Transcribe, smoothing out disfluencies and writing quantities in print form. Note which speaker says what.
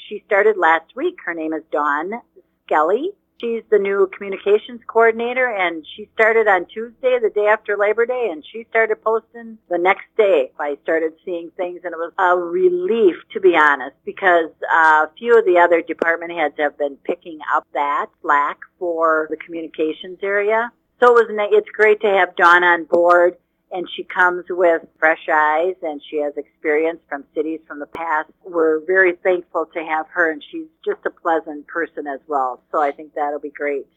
Speaker 1: she started last week. Her name is Dawn Skelly. She's the new communications coordinator, and she started on Tuesday, the day after Labor Day, and she started posting the next day. I started seeing things, and it was a relief, to be honest, because a few of the other department heads have been picking up that slack for the communications area. So it's great to have Dawn on board, and she comes with fresh eyes, and she has experience from cities from the past. We're very thankful to have her, and she's just a pleasant person as well. So I think that'll be great.